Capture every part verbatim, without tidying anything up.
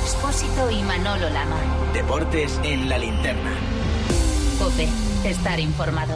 Expósito y Manolo Lama. Deportes en la linterna. COPE. Estar informado.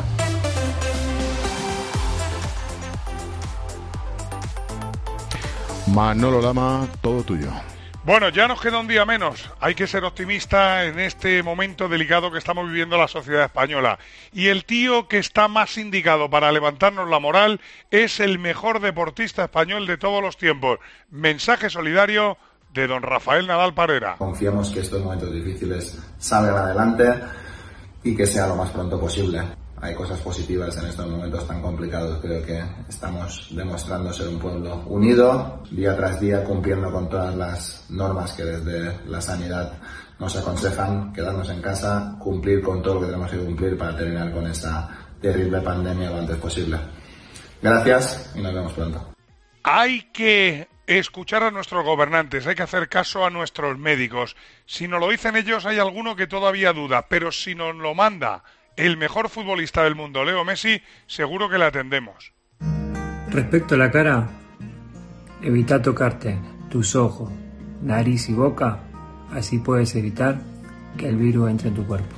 Manolo Lama, todo tuyo. Bueno, ya nos queda un día menos. Hay que ser optimista en este momento delicado que estamos viviendo la sociedad española. Y el tío que está más indicado para levantarnos la moral es el mejor deportista español de todos los tiempos. Mensaje solidario de don Rafael Nadal Parera. Confiamos que estos momentos difíciles salgan adelante y que sea lo más pronto posible. Hay cosas positivas en estos momentos tan complicados. Creo que estamos demostrando ser un pueblo unido, día tras día cumpliendo con todas las normas que desde la sanidad nos aconsejan, quedarnos en casa, cumplir con todo lo que tenemos que cumplir para terminar con esta terrible pandemia lo antes posible. Gracias y nos vemos pronto. Hay que escuchar a nuestros gobernantes, hay que hacer caso a nuestros médicos. Si nos lo dicen ellos, hay alguno que todavía duda, pero si nos lo manda el mejor futbolista del mundo, Leo Messi, seguro que le atendemos. Respecto a la cara, evita tocarte tus ojos, nariz y boca, así puedes evitar que el virus entre en tu cuerpo.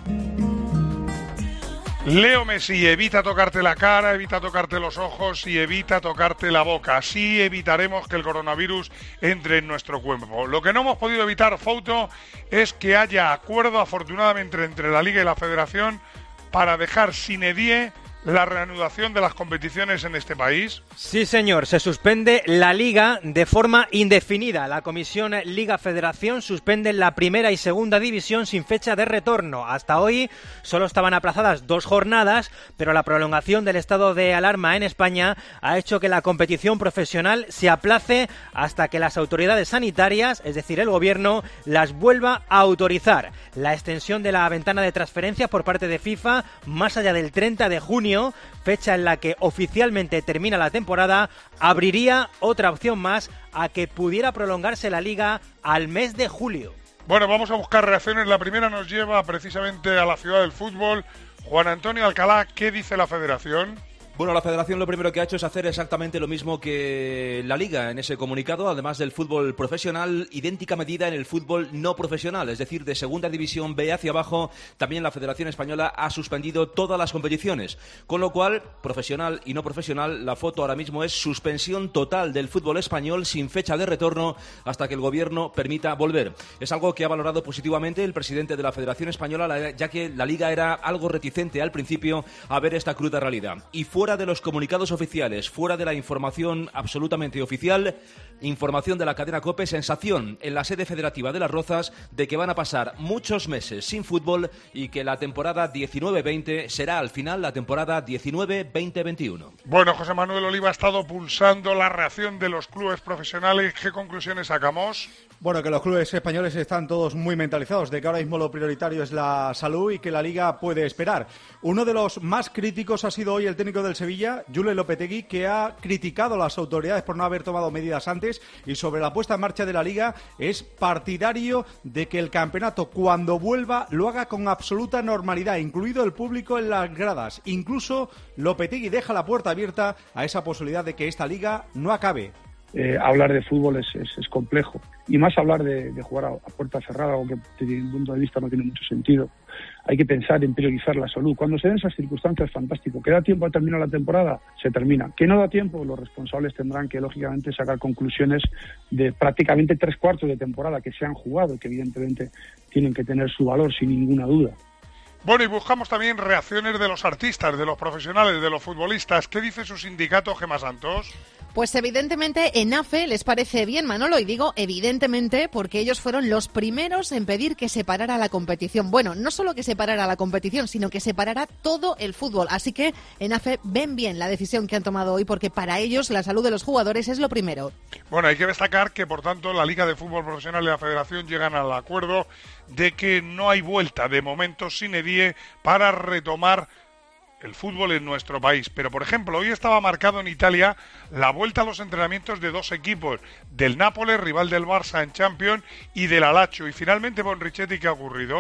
Leo Messi, evita tocarte la cara, evita tocarte los ojos y evita tocarte la boca. Así evitaremos que el coronavirus entre en nuestro cuerpo. Lo que no hemos podido evitar, Fouto, es que haya acuerdo, afortunadamente, entre la Liga y la Federación para dejar sin edie la reanudación de las competiciones en este país. Sí, señor, se suspende la Liga de forma indefinida. La Comisión Liga-Federación suspende la primera y segunda división sin fecha de retorno. Hasta hoy solo estaban aplazadas dos jornadas, pero la prolongación del estado de alarma en España ha hecho que la competición profesional se aplace hasta que las autoridades sanitarias, es decir, el gobierno, las vuelva a autorizar. La extensión de la ventana de transferencias por parte de FIFA, más allá del treinta de junio, fecha en la que oficialmente termina la temporada, abriría otra opción más a que pudiera prolongarse la Liga al mes de julio. Bueno, vamos a buscar reacciones. La primera nos lleva precisamente a la ciudad del fútbol. Juan Antonio Alcalá, ¿qué dice la Federación? Bueno, la Federación lo primero que ha hecho es hacer exactamente lo mismo que la Liga en ese comunicado, además del fútbol profesional, idéntica medida en el fútbol no profesional, es decir, de Segunda División B hacia abajo. También la Federación Española ha suspendido todas las competiciones, con lo cual, profesional y no profesional, la foto ahora mismo es suspensión total del fútbol español sin fecha de retorno hasta que el Gobierno permita volver. Es algo que ha valorado positivamente el presidente de la Federación Española, ya que la Liga era algo reticente al principio a ver esta cruda realidad. Y fuera Fuera de los comunicados oficiales, fuera de la información absolutamente oficial, información de la cadena COPE, sensación en la sede federativa de Las Rozas de que van a pasar muchos meses sin fútbol y que la temporada diecinueve veinte será al final la temporada diecinueve veinte veintiuno. Bueno, José Manuel Oliva ha estado pulsando la reacción de los clubes profesionales. ¿Qué conclusiones sacamos? Bueno, que los clubes españoles están todos muy mentalizados de que ahora mismo lo prioritario es la salud y que la Liga puede esperar. Uno de los más críticos ha sido hoy el técnico del Sevilla, Julen Lopetegui, que ha criticado a las autoridades por no haber tomado medidas antes y sobre la puesta en marcha de la Liga es partidario de que el campeonato, cuando vuelva, lo haga con absoluta normalidad, incluido el público en las gradas. Incluso Lopetegui deja la puerta abierta a esa posibilidad de que esta Liga no acabe. Eh, hablar de fútbol es, es, es complejo, y más hablar de, de jugar a, a puerta cerrada, algo que desde mi punto de vista no tiene mucho sentido. Hay que pensar en priorizar la salud. Cuando se den esas circunstancias, fantástico. ¿Que da tiempo a terminar la temporada? Se termina. ¿Que no da tiempo? Los responsables tendrán que, lógicamente, sacar conclusiones de prácticamente tres cuartos de temporada que se han jugado y que, evidentemente, tienen que tener su valor, sin ninguna duda. Bueno, y buscamos también reacciones de los artistas, de los profesionales, de los futbolistas. ¿Qué dice su sindicato, Gemma Santos? Pues evidentemente en AFE les parece bien, Manolo, y digo evidentemente porque ellos fueron los primeros en pedir que se parara la competición. Bueno, no solo que se parara la competición, sino que se parara todo el fútbol. Así que en AFE ven bien la decisión que han tomado hoy porque para ellos la salud de los jugadores es lo primero. Bueno, hay que destacar que, por tanto, la Liga de Fútbol Profesional y la Federación llegan al acuerdo de que no hay vuelta de momento sine die para retomar el fútbol en nuestro país. Pero, por ejemplo, hoy estaba marcado en Italia la vuelta a los entrenamientos de dos equipos, del Nápoles, rival del Barça en Champions, y del Lazio. Y finalmente, Bonrichetti, ¿qué ha ocurrido?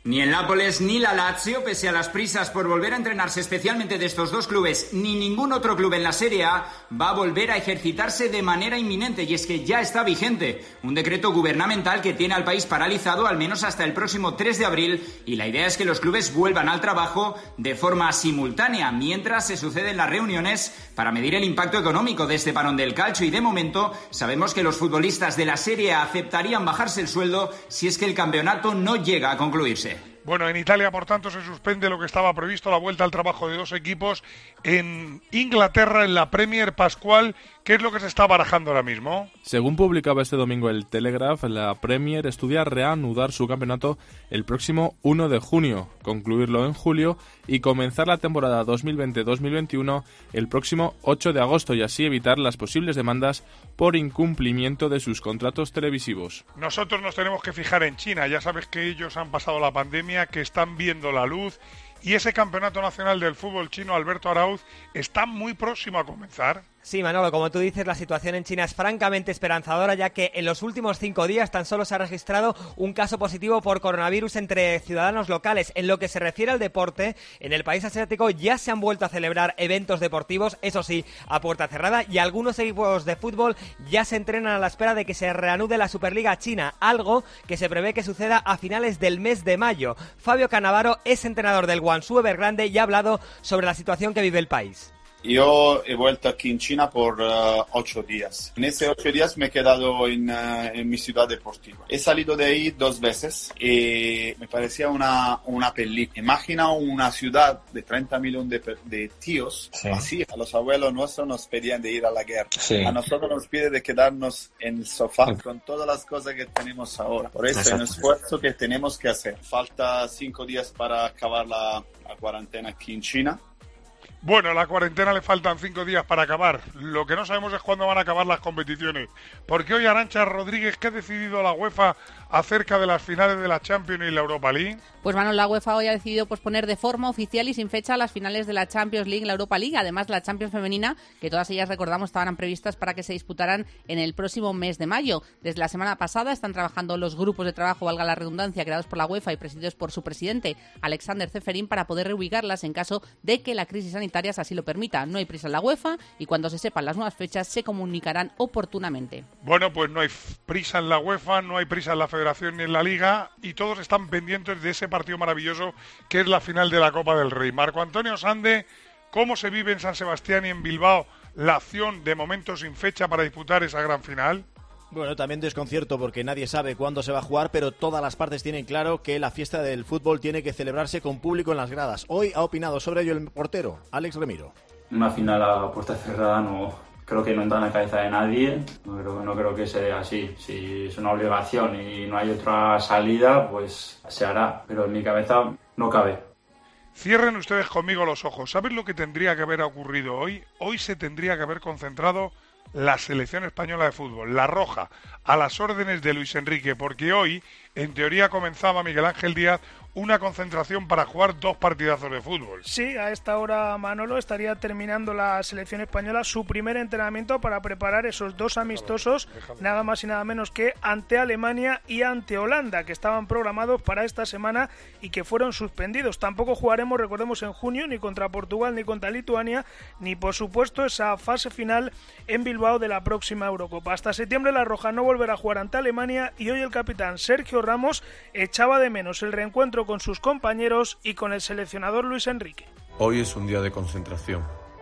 Ni el Nápoles ni la Lazio, pese a las prisas por volver a entrenarse, especialmente de estos dos clubes, ni ningún otro club en la Serie A va a volver a ejercitarse de manera inminente, y es que ya está vigente un decreto gubernamental que tiene al país paralizado al menos hasta el próximo tres de abril, y la idea es que los clubes vuelvan al trabajo de forma simultánea mientras se suceden las reuniones para medir el impacto económico de este parón del calcio, y de momento sabemos que los futbolistas de la Serie A aceptarían bajarse el sueldo si es que el campeonato no llega a concluirse. Bueno, en Italia, por tanto, se suspende lo que estaba previsto, la vuelta al trabajo de dos equipos. En Inglaterra, en la Premier, Pascual, ¿qué es lo que se está barajando ahora mismo? Según publicaba este domingo el Telegraph, la Premier estudia reanudar su campeonato el próximo uno de junio, concluirlo en julio y comenzar la temporada dos mil veinte dos mil veintiuno el próximo ocho de agosto, y así evitar las posibles demandas por incumplimiento de sus contratos televisivos. Nosotros nos tenemos que fijar en China. Ya sabes que ellos han pasado la pandemia, que están viendo la luz, y ese campeonato nacional del fútbol chino, Alberto Arauz, está muy próximo a comenzar. Sí, Manolo, como tú dices, la situación en China es francamente esperanzadora, ya que en los últimos cinco días tan solo se ha registrado un caso positivo por coronavirus entre ciudadanos locales. En lo que se refiere al deporte, en el país asiático ya se han vuelto a celebrar eventos deportivos, eso sí, a puerta cerrada, y algunos equipos de fútbol ya se entrenan a la espera de que se reanude la Superliga China, algo que se prevé que suceda a finales del mes de mayo. Fabio Cannavaro es entrenador del Guangzhou Evergrande y ha hablado sobre la situación que vive el país. Yo he vuelto aquí en China por uh, ocho días. En esos ocho días me he quedado en, uh, en mi ciudad deportiva. He salido de ahí dos veces y me parecía una, una película. Imagina una ciudad de treinta millones de, de tíos. Sí. Así, a los abuelos nuestros nos pedían de ir a la guerra. Sí. A nosotros nos pide de quedarnos en el sofá sí. con todas las cosas que tenemos ahora. Por eso es un esfuerzo que tenemos que hacer. Falta cinco días para acabar la, la cuarentena aquí en China. Bueno, a la cuarentena le faltan cinco días para acabar. Lo que no sabemos es cuándo van a acabar las competiciones. Porque hoy, Arantxa Rodríguez, ¿qué ha decidido la UEFA acerca de las finales de la Champions y la Europa League? Pues bueno, la UEFA hoy ha decidido posponer de forma oficial y sin fecha las finales de la Champions League y la Europa League. Además, la Champions femenina, que todas ellas, recordamos, estaban previstas para que se disputaran en el próximo mes de mayo. Desde la semana pasada están trabajando los grupos de trabajo, valga la redundancia, creados por la UEFA y presididos por su presidente, Alexander Ceferin, para poder reubicarlas en caso de que la crisis sanitaria así lo permita. No hay prisa en la UEFA y cuando se sepan las nuevas fechas se comunicarán oportunamente. Bueno, pues no hay prisa en la UEFA, no hay prisa en la Federación ni en la Liga, y todos están pendientes de ese partido maravilloso que es la final de la Copa del Rey. Marco Antonio Sande, ¿cómo se vive en San Sebastián y en Bilbao la acción de momento sin fecha para disputar esa gran final? Bueno, también desconcierto porque nadie sabe cuándo se va a jugar, pero todas las partes tienen claro que la fiesta del fútbol tiene que celebrarse con público en las gradas. Hoy ha opinado sobre ello el portero, Alex Remiro. Una final a puerta cerrada no creo que no entra en la cabeza de nadie, no creo, no creo que sea así. Si es una obligación y no hay otra salida, pues se hará, pero en mi cabeza no cabe. Cierren ustedes conmigo los ojos. ¿Saben lo que tendría que haber ocurrido hoy? Hoy se tendría que haber concentrado la selección española de fútbol, la roja, a las órdenes de Luis Enrique, porque hoy, en teoría, comenzaba Miguel Ángel Díaz una concentración para jugar dos partidazos de fútbol. Sí, a esta hora, Manolo, estaría terminando la selección española su primer entrenamiento para preparar esos dos amistosos, nada más y nada menos que ante Alemania y ante Holanda, que estaban programados para esta semana y que fueron suspendidos. Tampoco jugaremos, recordemos, en junio, ni contra Portugal, ni contra Lituania, ni por supuesto esa fase final en Bilbao de la próxima Eurocopa. Hasta septiembre la roja no volverá a jugar ante Alemania y hoy el capitán Sergio Ramos echaba de menos el reencuentro con sus compañeros y con el seleccionador Luis Enrique. Hoy es un día de concentración,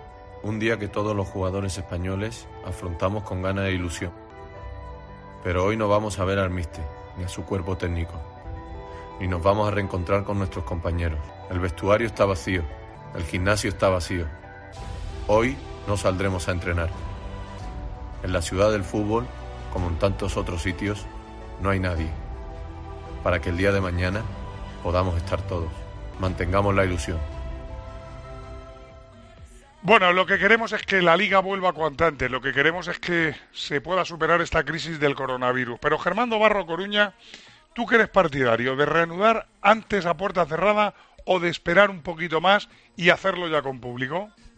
un día que todos los jugadores españoles afrontamos con ganas e ilusión. Pero hoy no vamos a ver al míster, ni a su cuerpo técnico, ni nos vamos a reencontrar con nuestros compañeros. El vestuario está vacío, el gimnasio está vacío. Hoy no saldremos a entrenar. En la ciudad del fútbol, como en tantos otros sitios, no hay nadie. Para que el día de mañana podamos estar todos. Mantengamos la ilusión. Bueno, lo que queremos es que la Liga vuelva cuanto antes. Lo que queremos es que se pueda superar esta crisis del coronavirus. Pero Germando Barro Coruña, ¿tú que eres partidario de reanudar antes a puerta cerrada o de esperar un poquito más y hacerlo ya con público?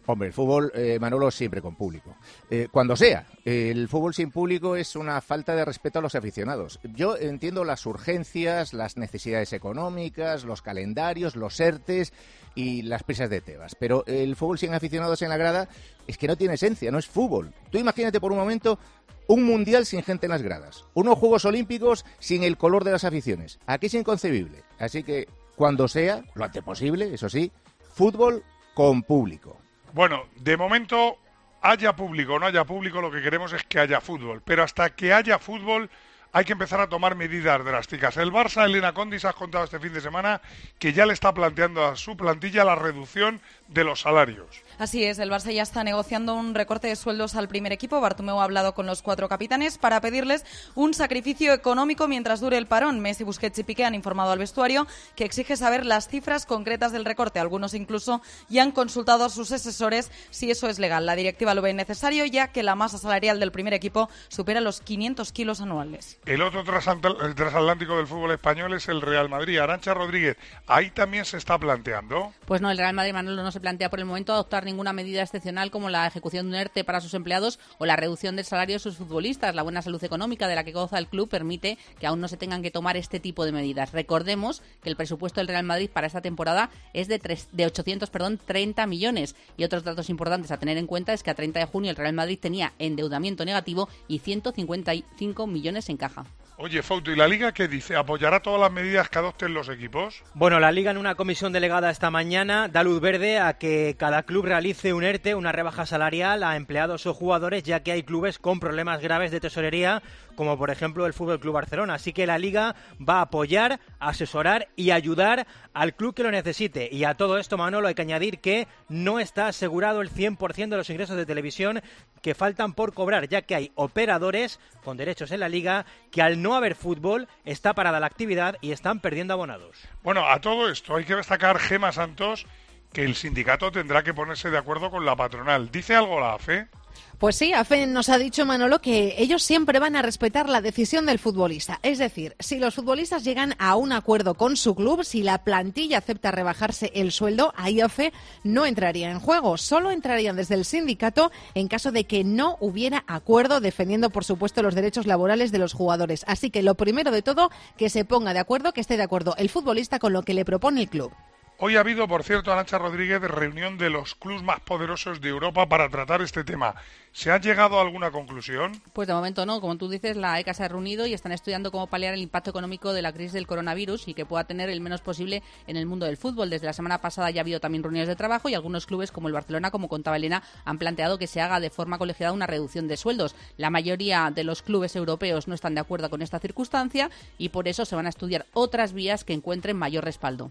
Hombre, el fútbol, eh, Manolo, siempre con público. Eh, cuando sea. El fútbol sin público es una falta de respeto a los aficionados. Yo entiendo las urgencias, las necesidades económicas, los calendarios, los ERTES y las prisas de Tebas. Pero el fútbol sin aficionados en la grada es que no tiene esencia, no es fútbol. Tú imagínate por un momento un mundial sin gente en las gradas. Unos Juegos Olímpicos sin el color de las aficiones. Aquí es inconcebible. Así que, cuando sea, lo antes posible, eso sí, fútbol con público. Bueno, de momento, haya público o no haya público, lo que queremos es que haya fútbol. Pero hasta que haya fútbol hay que empezar a tomar medidas drásticas. El Barça, Elena Condis, has contado este fin de semana que ya le está planteando a su plantilla la reducción de los salarios. Así es, el Barça ya está negociando un recorte de sueldos al primer equipo. Bartomeu ha hablado con los cuatro capitanes para pedirles un sacrificio económico mientras dure el parón. Messi, Busquets y Piqué han informado al vestuario que exige saber las cifras concretas del recorte. Algunos incluso ya han consultado a sus asesores si eso es legal. La directiva lo ve necesario ya que la masa salarial del primer equipo supera los quinientos kilos anuales. El otro transatlántico del fútbol español es el Real Madrid. Arantxa Rodríguez, ahí también se está planteando. Pues no, el Real Madrid, Manolo, no se plantea por el momento adoptar ninguna medida excepcional como la ejecución de un ERTE para sus empleados o la reducción del salario de sus futbolistas. La buena salud económica de la que goza el club permite que aún no se tengan que tomar este tipo de medidas. Recordemos que el presupuesto del Real Madrid para esta temporada es de, tres, de ochocientos treinta millones. Y otros datos importantes a tener en cuenta es que a treinta de junio el Real Madrid tenía endeudamiento negativo y ciento cincuenta y cinco millones en caja. Oye, Fouto, ¿y la Liga qué dice? ¿Apoyará todas las medidas que adopten los equipos? Bueno, la Liga en una comisión delegada esta mañana da luz verde a que cada club realice un ERTE, una rebaja salarial a empleados o jugadores, ya que hay clubes con problemas graves de tesorería, como por ejemplo el F C Barcelona. Así que la Liga va a apoyar, asesorar y ayudar al club que lo necesite. Y a todo esto, Manolo, hay que añadir que no está asegurado el cien por ciento de los ingresos de televisión que faltan por cobrar, ya que hay operadores con derechos en la Liga que al no haber fútbol está parada la actividad y están perdiendo abonados. Bueno, a todo esto hay que destacar, Gema Santos, que el sindicato tendrá que ponerse de acuerdo con la patronal. ¿Dice algo la A F E? Pues sí, A F E nos ha dicho, Manolo, que ellos siempre van a respetar la decisión del futbolista. Es decir, si los futbolistas llegan a un acuerdo con su club, si la plantilla acepta rebajarse el sueldo, ahí A F E no entraría en juego. Solo entrarían desde el sindicato en caso de que no hubiera acuerdo, defendiendo, por supuesto, los derechos laborales de los jugadores. Así que lo primero de todo, que se ponga de acuerdo, que esté de acuerdo el futbolista con lo que le propone el club. Hoy ha habido, por cierto, Arantxa Rodríguez, reunión de los clubes más poderosos de Europa para tratar este tema. ¿Se ha llegado a alguna conclusión? Pues de momento no. Como tú dices, la E C A se ha reunido y están estudiando cómo paliar el impacto económico de la crisis del coronavirus y que pueda tener el menos posible en el mundo del fútbol. Desde la semana pasada ya ha habido también reuniones de trabajo y algunos clubes, como el Barcelona, como contaba Elena, han planteado que se haga de forma colegiada una reducción de sueldos. La mayoría de los clubes europeos no están de acuerdo con esta circunstancia y por eso se van a estudiar otras vías que encuentren mayor respaldo.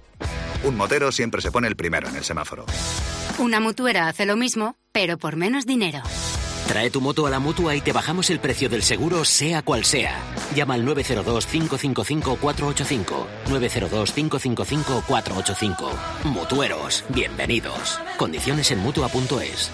Un motero siempre se pone el primero en el semáforo. Una mutuera hace lo mismo, pero por menos dinero. Trae tu moto a la Mutua y te bajamos el precio del seguro, sea cual sea. Llama al nueve cero dos, cinco cinco cinco, cuatro ocho cinco. nueve cero dos, cinco cinco cinco, cuatro ocho cinco. Mutueros, bienvenidos. Condiciones en mutua punto es.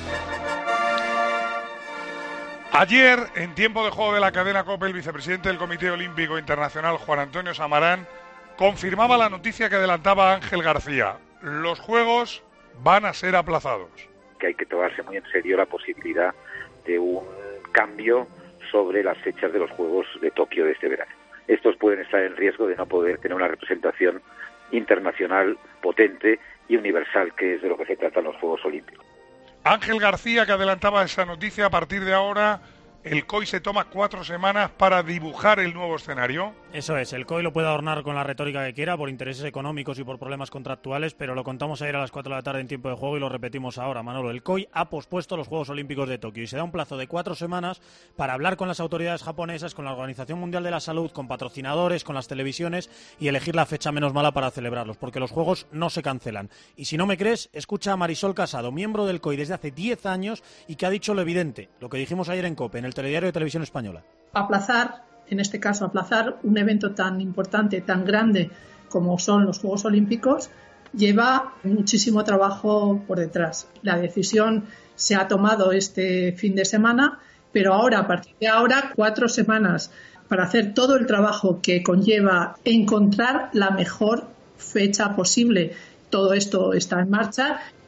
Ayer, en tiempo de juego de la cadena COPE, el vicepresidente del Comité Olímpico Internacional, Juan Antonio Samarán, confirmaba la noticia que adelantaba Ángel García. Los Juegos van a ser aplazados. Que hay que tomarse muy en serio la posibilidad de un cambio sobre las fechas de los Juegos de Tokio de este verano. Estos pueden estar en riesgo de no poder tener una representación internacional potente y universal, que es de lo que se tratan los Juegos Olímpicos. Ángel García, que adelantaba esa noticia, a partir de ahora el C O I se toma cuatro semanas para dibujar el nuevo escenario. Eso es, el C O I lo puede adornar con la retórica que quiera por intereses económicos y por problemas contractuales, pero lo contamos ayer a las cuatro de la tarde en tiempo de juego y lo repetimos ahora, Manolo. El C O I ha pospuesto los Juegos Olímpicos de Tokio y se da un plazo de cuatro semanas para hablar con las autoridades japonesas, con la Organización Mundial de la Salud, con patrocinadores, con las televisiones y elegir la fecha menos mala para celebrarlos, porque los Juegos no se cancelan. Y si no me crees, escucha a Marisol Casado, miembro del C O I desde hace diez años y que ha dicho lo evidente, lo que dijimos ayer en COPE, en el telediario de Televisión Española. Aplazar, en este caso aplazar un evento tan importante, tan grande como son los Juegos Olímpicos, lleva muchísimo trabajo por detrás. La decisión se ha tomado este fin de semana, pero ahora, a partir de ahora, cuatro semanas para hacer todo el trabajo que conlleva encontrar la mejor fecha posible. Todo esto está en marcha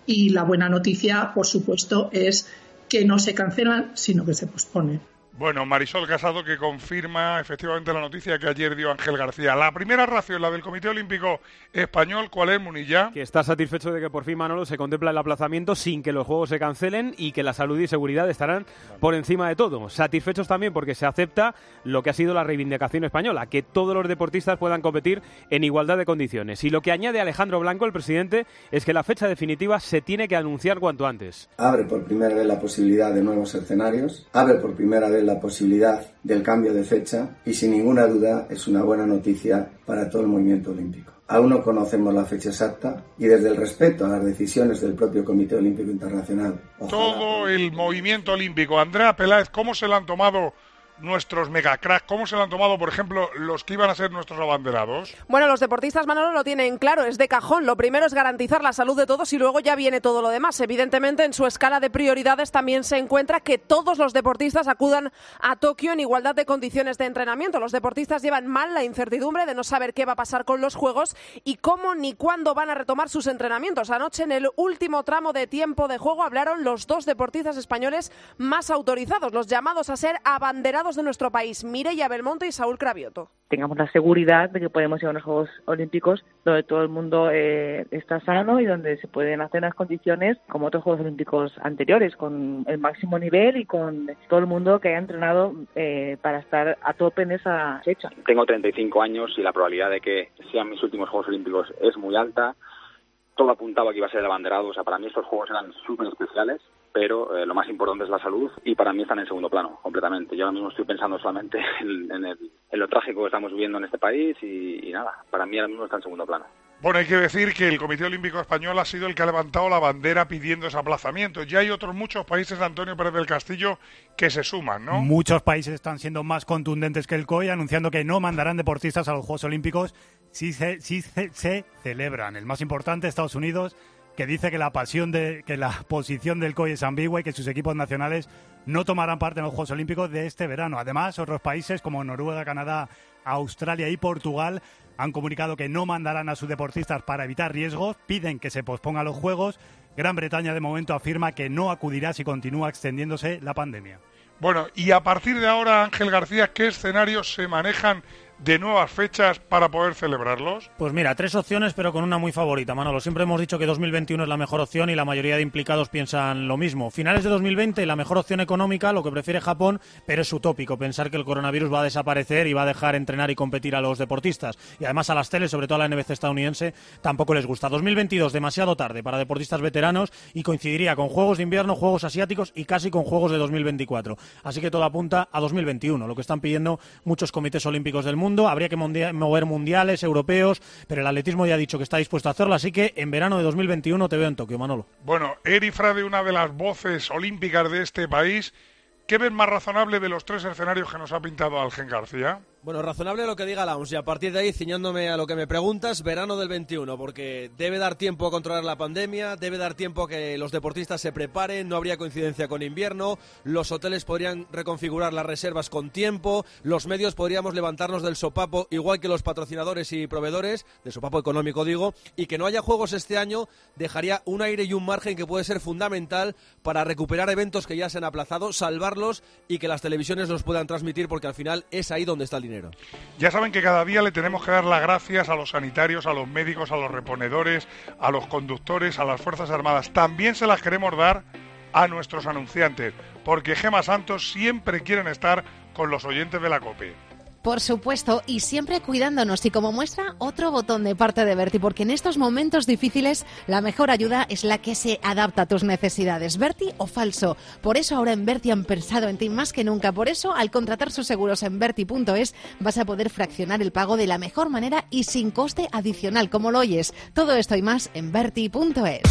Y la buena noticia, por supuesto, es que no se cancelan, sino que se posponen. Bueno, Marisol Casado, que confirma efectivamente la noticia que ayer dio Ángel García. La primera ración, la del Comité Olímpico Español, ¿cuál es, Munilla? Que está satisfecho de que por fin, Manolo, se contempla el aplazamiento sin que los Juegos se cancelen y que la salud y seguridad estarán por encima de todo. Satisfechos también porque se acepta lo que ha sido la reivindicación española, que todos los deportistas puedan competir en igualdad de condiciones. Y lo que añade Alejandro Blanco, el presidente, es que la fecha definitiva se tiene que anunciar cuanto antes. Abre por primera vez la posibilidad de nuevos escenarios, abre por primera vez la posibilidad del cambio de fecha y sin ninguna duda es una buena noticia para todo el movimiento olímpico. Aún no conocemos la fecha exacta y desde el respeto a las decisiones del propio Comité Olímpico Internacional. Ojalá. Todo el movimiento olímpico. Andrea Peláez, ¿cómo se lo han tomado nuestros megacracks? ¿Cómo se lo han tomado, por ejemplo, los que iban a ser nuestros abanderados? Bueno, los deportistas, Manolo, lo tienen claro, es de cajón. Lo primero es garantizar la salud de todos y luego ya viene todo lo demás. Evidentemente, en su escala de prioridades también se encuentra que todos los deportistas acudan a Tokio en igualdad de condiciones de entrenamiento. Los deportistas llevan mal la incertidumbre de no saber qué va a pasar con los Juegos y cómo ni cuándo van a retomar sus entrenamientos. Anoche, en el último tramo de tiempo de juego, hablaron los dos deportistas españoles más autorizados, los llamados a ser abanderados de nuestro país, Mireia Belmonte y Saúl Cravioto. Tengamos la seguridad de que podemos ir a unos Juegos Olímpicos donde todo el mundo eh, está sano y donde se pueden hacer las condiciones como otros Juegos Olímpicos anteriores, con el máximo nivel y con todo el mundo que haya entrenado eh, para estar a tope en esa fecha. Tengo treinta y cinco años y la probabilidad de que sean mis últimos Juegos Olímpicos es muy alta. Todo apuntaba que iba a ser el abanderado, o sea, para mí estos Juegos eran súper especiales, pero eh, lo más importante es la salud y para mí están en segundo plano, completamente. Yo ahora mismo estoy pensando solamente en, en, el, en lo trágico que estamos viviendo en este país y, y nada, para mí ahora mismo está en segundo plano. Bueno, hay que decir que el Comité Olímpico Español ha sido el que ha levantado la bandera pidiendo ese aplazamiento. Ya hay otros muchos países, Antonio Pérez del Castillo, que se suman, ¿no? Muchos países están siendo más contundentes que el C O I, anunciando que no mandarán deportistas a los Juegos Olímpicos si se, si se, se celebran. El más importante, Estados Unidos, que dice que la pasión de que la posición del C O I es ambigua y que sus equipos nacionales no tomarán parte en los Juegos Olímpicos de este verano. Además, otros países como Noruega, Canadá, Australia y Portugal han comunicado que no mandarán a sus deportistas para evitar riesgos, piden que se pospongan los Juegos. Gran Bretaña de momento afirma que no acudirá si continúa extendiéndose la pandemia. Bueno, y a partir de ahora, Ángel García, ¿qué escenarios se manejan de nuevas fechas para poder celebrarlos? Pues mira, tres opciones, pero con una muy favorita, Manolo. Siempre hemos dicho que dos mil veintiuno es la mejor opción y la mayoría de implicados piensan lo mismo. Finales de dos mil veinte, la mejor opción económica, lo que prefiere Japón, pero es utópico pensar que el coronavirus va a desaparecer y va a dejar entrenar y competir a los deportistas. Y además a las teles, sobre todo a la N B C estadounidense, tampoco les gusta. dos mil veintidós, demasiado tarde para deportistas veteranos y coincidiría con Juegos de Invierno, Juegos Asiáticos y casi con Juegos de dos mil veinticuatro. Así que todo apunta a dos mil veintiuno, lo que están pidiendo muchos comités olímpicos del mundo. Habría que mundia- mover mundiales, europeos, pero el atletismo ya ha dicho que está dispuesto a hacerlo, así que en verano de dos mil veintiuno te veo en Tokio, Manolo. Bueno, Eri Frade, una de las voces olímpicas de este país, ¿qué ves más razonable de los tres escenarios que nos ha pintado Ángel García? Bueno, razonable lo que diga la O M S y a partir de ahí, ciñéndome a lo que me preguntas, verano del veintiuno, porque debe dar tiempo a controlar la pandemia, debe dar tiempo a que los deportistas se preparen, no habría coincidencia con invierno, los hoteles podrían reconfigurar las reservas con tiempo, los medios podríamos levantarnos del sopapo, igual que los patrocinadores y proveedores, del sopapo económico digo, y que no haya juegos este año dejaría un aire y un margen que puede ser fundamental para recuperar eventos que ya se han aplazado, salvarlos y que las televisiones los puedan transmitir, porque al final es ahí donde está el dinero. Ya saben que cada día le tenemos que dar las gracias a los sanitarios, a los médicos, a los reponedores, a los conductores, a las Fuerzas Armadas. También se las queremos dar a nuestros anunciantes, porque Gema Santos siempre quieren estar con los oyentes de la COPE. Por supuesto, y siempre cuidándonos. Y como muestra, otro botón de parte de Berti, porque en estos momentos difíciles la mejor ayuda es la que se adapta a tus necesidades. Berti o falso. Por eso ahora en Berti han pensado en ti más que nunca. Por eso, al contratar sus seguros en Berti punto es, vas a poder fraccionar el pago de la mejor manera y sin coste adicional, como lo oyes. Todo esto y más en Berti punto es.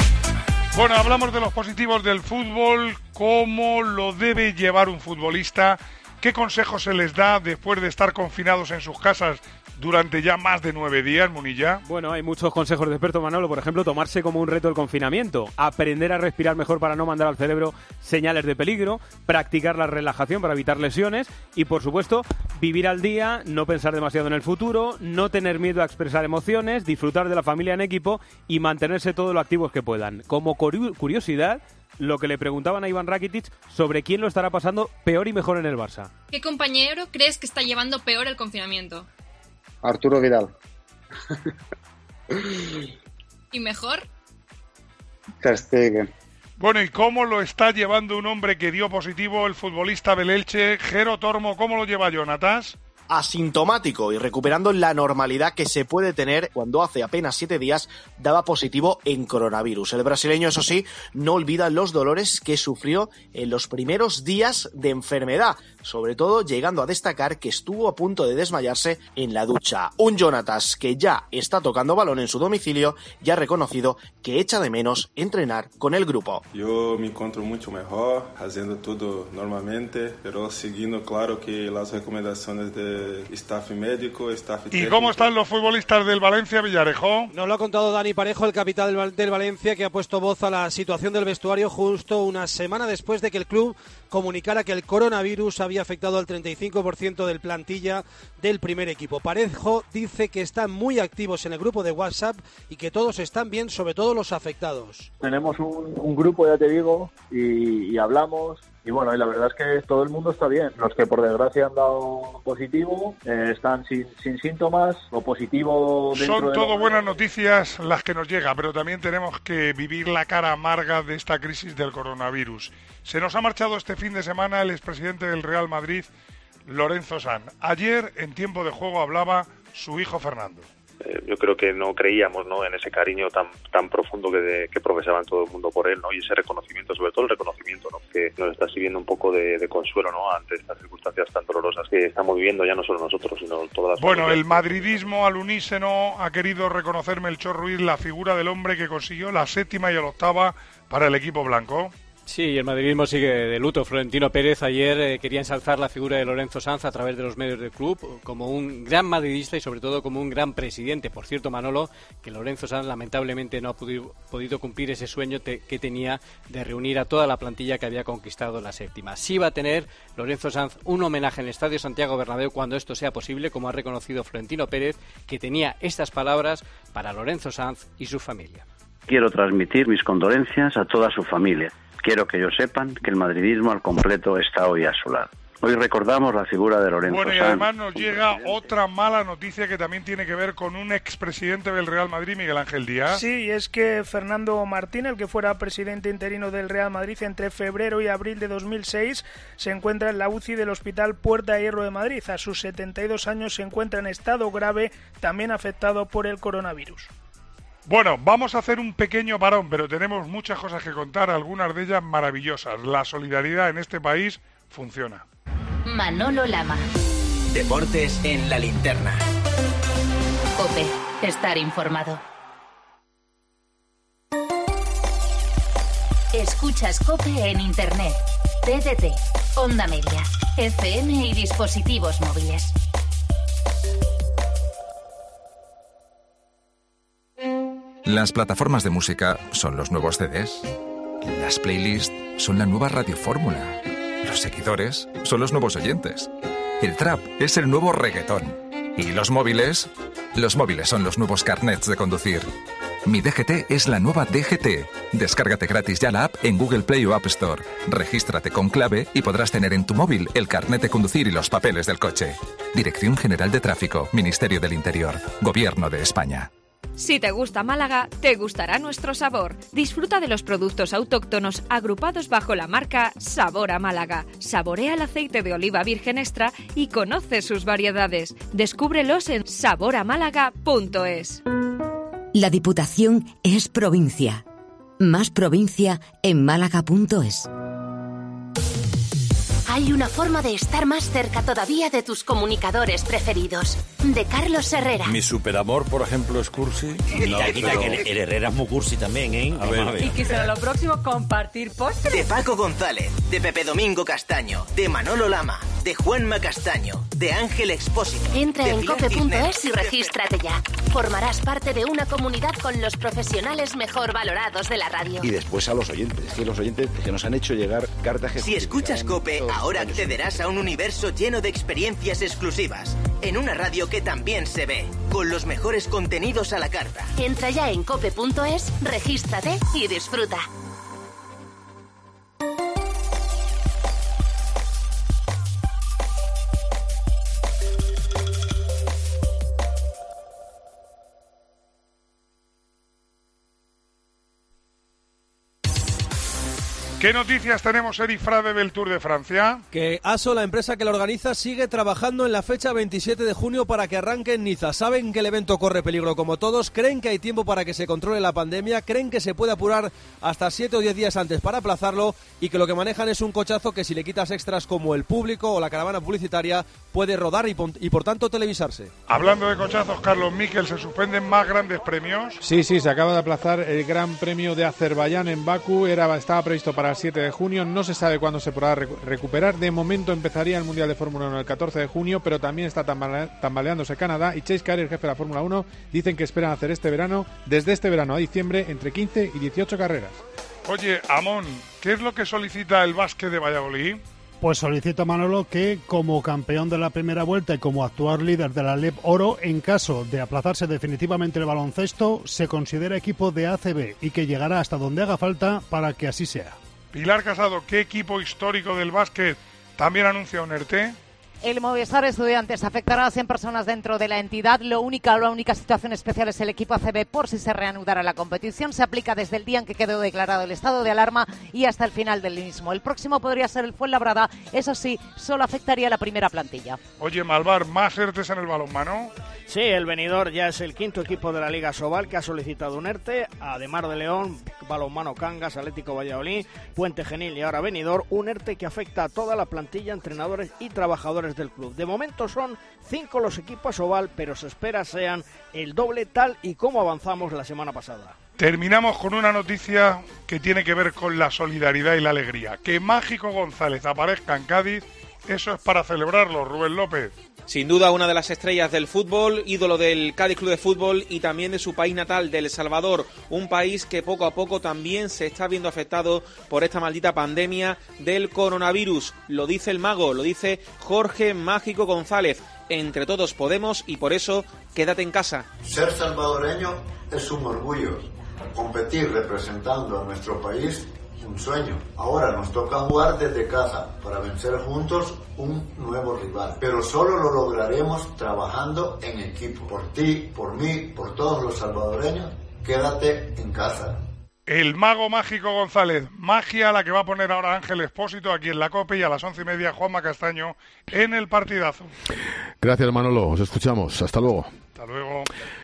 Bueno, hablamos de los positivos del fútbol, cómo lo debe llevar un futbolista ¿Qué consejos se les da después de estar confinados en sus casas durante ya más de nueve días, Munilla? Bueno, hay muchos consejos de experto, Manolo. Por ejemplo, tomarse como un reto el confinamiento, aprender a respirar mejor para no mandar al cerebro señales de peligro, practicar la relajación para evitar lesiones y, por supuesto, vivir al día, no pensar demasiado en el futuro, no tener miedo a expresar emociones, disfrutar de la familia en equipo y mantenerse todo lo activos que puedan. Como curiosidad, lo que le preguntaban a Iván Rakitic sobre quién lo estará pasando peor y mejor en el Barça. ¿Qué compañero crees que está llevando peor el confinamiento? Arturo Vidal. ¿Y mejor? Ter Stegen. Bueno, ¿y cómo lo está llevando un hombre que dio positivo, el futbolista del Elche, Jero Tormo? ¿Cómo lo lleva Jonatas? Asintomático y recuperando la normalidad que se puede tener cuando hace apenas siete días daba positivo en coronavirus. El brasileño, eso sí, no olvida los dolores que sufrió en los primeros días de enfermedad, sobre todo llegando a destacar que estuvo a punto de desmayarse en la ducha. Un Jonatas que ya está tocando balón en su domicilio y ha reconocido que echa de menos entrenar con el grupo. Yo me encuentro mucho mejor, haciendo todo normalmente, pero siguiendo, claro, que las recomendaciones de staff médico, staff técnico. ¿Y cómo están los futbolistas del Valencia, Villarejo? Nos lo ha contado Dani Parejo, el capitán del, del Valencia, que ha puesto voz a la situación del vestuario justo una semana después de que el club comunicara que el coronavirus había afectado al treinta y cinco por ciento del plantilla del primer equipo. Parejo dice que están muy activos en el grupo de WhatsApp y que todos están bien, sobre todo los afectados. Tenemos un, un grupo, ya te digo, y, y hablamos. Y bueno, y la verdad es que todo el mundo está bien. Los que por desgracia han dado positivo eh, están sin, sin síntomas o positivo dentro Son de todo lo... buenas noticias las que nos llegan, pero también tenemos que vivir la cara amarga de esta crisis del coronavirus. Se nos ha marchado este fin de semana el expresidente del Real Madrid, Lorenzo Sanz. Ayer, en tiempo de juego, hablaba su hijo Fernando. Yo creo que no creíamos, ¿no?, en ese cariño tan tan profundo que, de, que profesaban todo el mundo por él, ¿no?, y ese reconocimiento, sobre todo el reconocimiento, ¿no?, que nos está sirviendo un poco de, de consuelo, ¿no?, ante estas circunstancias tan dolorosas que estamos viviendo ya no solo nosotros, sino todas las Bueno, familias. El madridismo al unísono ha querido reconocer Melchor Ruiz la figura del hombre que consiguió la séptima y la octava para el equipo blanco. Sí, el madridismo sigue de luto. Florentino Pérez ayer eh, quería ensalzar la figura de Lorenzo Sanz a través de los medios del club como un gran madridista y sobre todo como un gran presidente. Por cierto, Manolo, que Lorenzo Sanz lamentablemente no ha podido, podido cumplir ese sueño te, que tenía de reunir a toda la plantilla que había conquistado la séptima. Sí va a tener Lorenzo Sanz un homenaje en el Estadio Santiago Bernabéu cuando esto sea posible, como ha reconocido Florentino Pérez, que tenía estas palabras para Lorenzo Sanz y su familia. Quiero transmitir mis condolencias a toda su familia. Quiero que ellos sepan que el madridismo al completo está hoy a su lado. Hoy recordamos la figura de Lorenzo Sanz. Bueno, y además nos llega otra mala noticia que también tiene que ver con un expresidente del Real Madrid, Miguel Ángel Díaz. Sí, y es que Fernando Martín, el que fuera presidente interino del Real Madrid entre febrero y abril de dos mil seis, se encuentra en la U C I del Hospital Puerta de Hierro de Madrid. A sus setenta y dos años se encuentra en estado grave, también afectado por el coronavirus. Bueno, vamos a hacer un pequeño parón, pero tenemos muchas cosas que contar, algunas de ellas maravillosas. La solidaridad en este país funciona. Manolo Lama. Deportes en la linterna. COPE. Estar informado. Escuchas COPE en Internet, T D T, Onda Media, F M y dispositivos móviles. Las plataformas de música son los nuevos C Ds. Las playlists son la nueva radiofórmula. Los seguidores son los nuevos oyentes. El trap es el nuevo reggaetón. ¿Y los móviles? Los móviles son los nuevos carnets de conducir. Mi D G T es la nueva D G T. Descárgate gratis ya la app en Google Play o App Store. Regístrate con clave y podrás tener en tu móvil el carnet de conducir y los papeles del coche. Dirección General de Tráfico, Ministerio del Interior, Gobierno de España. Si te gusta Málaga, te gustará nuestro sabor. Disfruta de los productos autóctonos agrupados bajo la marca Sabor a Málaga. Saborea el aceite de oliva virgen extra y conoce sus variedades. Descúbrelos en sabor a málaga punto es. La Diputación es provincia. Más provincia en málaga punto es. Hay una forma de estar más cerca todavía de tus comunicadores preferidos. De Carlos Herrera. Mi superamor, por ejemplo, es cursi. No, quita, quita, pero... que el, el Herrera es muy cursi también, ¿eh? A ver. A ver. Y que será lo próximo compartir postres. De Paco González, de Pepe Domingo Castaño, de Manolo Lama, de Juanma Castaño, de Ángel Expósito. Entra de en Pilar cope punto Cisneros. es y regístrate ya. Formarás parte de una comunidad con los profesionales mejor valorados de la radio. Y después a los oyentes, que los oyentes que nos han hecho llegar cartas que... Si escuchas COPE, ahora accederás a un universo lleno de experiencias exclusivas, en una radio que también se ve, con los mejores contenidos a la carta. Entra ya en cope punto es, regístrate y disfruta. ¿Qué noticias tenemos, Eric Frade, del Tour de Francia? Que ASO, la empresa que lo organiza, sigue trabajando en la fecha veintisiete de junio para que arranque en Niza. Saben que el evento corre peligro como todos, creen que hay tiempo para que se controle la pandemia, creen que se puede apurar hasta siete o diez días antes para aplazarlo y que lo que manejan es un cochazo que si le quitas extras como el público o la caravana publicitaria puede rodar y, y por tanto televisarse. Hablando de cochazos, Carlos Miquel, ¿se suspenden más grandes premios? Sí, sí, se acaba de aplazar el Gran Premio de Azerbaiyán en Bakú, era, estaba previsto para el siete de junio, no se sabe cuándo se podrá recu- recuperar. De momento empezaría el Mundial de Fórmula uno el catorce de junio, pero también está tambale- tambaleándose Canadá y Chase Carey, el jefe de la Fórmula uno, dicen que esperan hacer este verano, desde este verano a diciembre, entre quince y dieciocho carreras. Oye, Amón, ¿qué es lo que solicita el básquet de Valladolid? Pues solicito a Manolo que, como campeón de la primera vuelta y como actual líder de la L E P Oro, en caso de aplazarse definitivamente el baloncesto, se considere equipo de A C B y que llegará hasta donde haga falta para que así sea. Pilar Casado, ¿qué equipo histórico del básquet también anuncia un ERTE? El Movistar Estudiantes afectará a cien personas dentro de la entidad. Lo única, la única situación especial es el equipo A C B por si se reanudara la competición. Se aplica desde el día en que quedó declarado el estado de alarma y hasta el final del mismo. El próximo podría ser el Fuenlabrada. Eso sí, solo afectaría a la primera plantilla. Oye, Malvar, ¿más ERTEs en el balonmano? Sí, el Benidorm ya es el quinto equipo de la Liga Sobal que ha solicitado un ERTE. Además de León, Balonmano Cangas, Atlético Valladolid, Puente Genil y ahora Benidorm. Un ERTE que afecta a toda la plantilla, entrenadores y trabajadores del club. De momento son cinco los equipos Oval, pero se espera sean el doble tal y como avanzamos la semana pasada. Terminamos con una noticia que tiene que ver con la solidaridad y la alegría. Que Mágico González aparezca en Cádiz, eso es para celebrarlo, Rubén López. Sin duda una de las estrellas del fútbol, ídolo del Cádiz Club de Fútbol y también de su país natal, de El Salvador, un país que poco a poco también se está viendo afectado por esta maldita pandemia del coronavirus. Lo dice el mago, lo dice Jorge Mágico González. Entre todos podemos y por eso quédate en casa. Ser salvadoreño es un orgullo. Competir representando a nuestro país, un sueño. Ahora nos toca jugar desde casa para vencer juntos un nuevo rival. Pero solo lo lograremos trabajando en equipo. Por ti, por mí, por todos los salvadoreños, quédate en casa. El mago Mágico González, magia la que va a poner ahora Ángel Expósito aquí en la COPE y a las once y media Juanma Castaño en el partidazo. Gracias, Manolo. Os escuchamos. Hasta luego. Hasta luego.